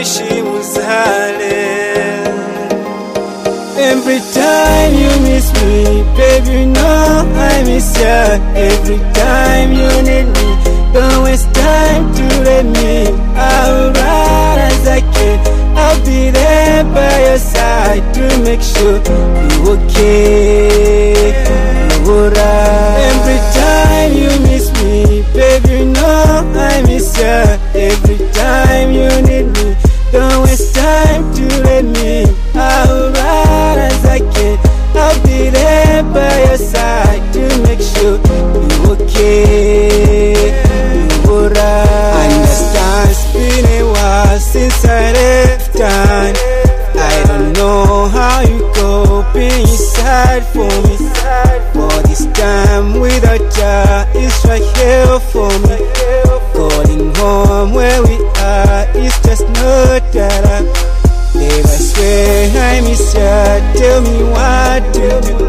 Every time you miss me, baby, you know I miss ya. Every time you need me, don't waste time to let me. I'll run as I can, I'll be there by your side to make sure you okay, you alright. Every time you miss me, baby, you know I miss ya. Every time you need me, don't waste time to let me. I'll run as I can, I'll be there by your side to make sure you okay, you alright. Understand, it's been a while since I left town. I don't know how you coping inside for me. For this time without you, it's right here for me. Calling home where we are, it's just not that. Babe, I swear I miss ya. Tell me what to do.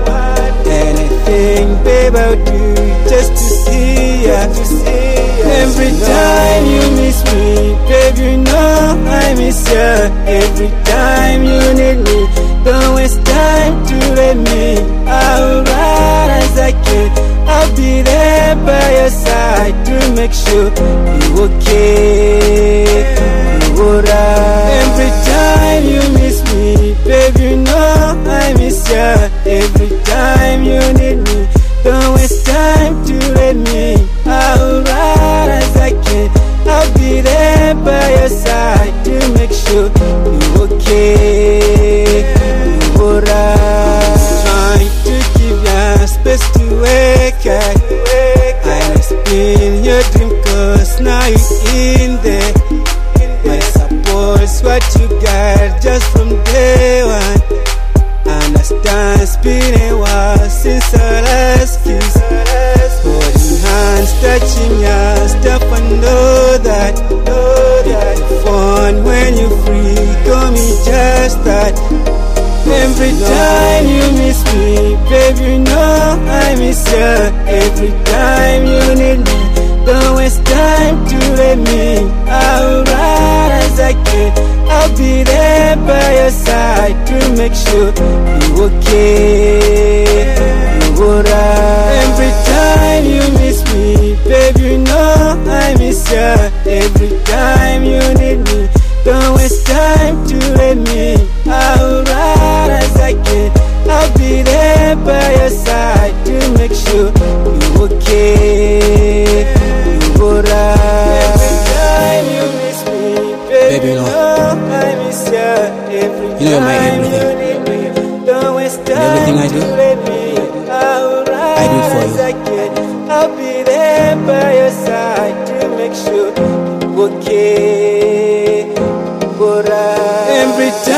Anything, babe, I'll do just to see ya. Every time you miss me, babe, you know I miss ya. Every time you need me, don't waste time to let me. I'll run as I can, I'll be there by your side to make sure you okay, you alright. Every time you miss me, baby, you know I miss ya. Every time you need me, don't waste time to let me. I'll run as I can, I'll be there by your side to make sure you okay, you alright. Trying to give ya space to wake up. I must be in your dream, cause now you're in there. My support's what you got just from day one. Understand, it's been a while since our last kiss. Holding hands, touching your stuff, I know that. Hit the phone when you're free, call me just that. Every time you miss me, baby, you know I miss ya. Every time you need me, don't waste time to let me. I'll run as I can, I'll be there by your side to make sure you okay, you alright. Every time you miss me, baby, you know I miss ya. Every time you need me, don't waste time to let me. I'll run as I can, I'll be there by your side to make sure you okay, you alright. Every time you miss me, baby, you know I miss ya. Every you know my time everything. you need me, don't waste time Everything I do, to let me. I'll run I do it for as you. I can, I'll be there by your side to make sure you okay, you alright. Every time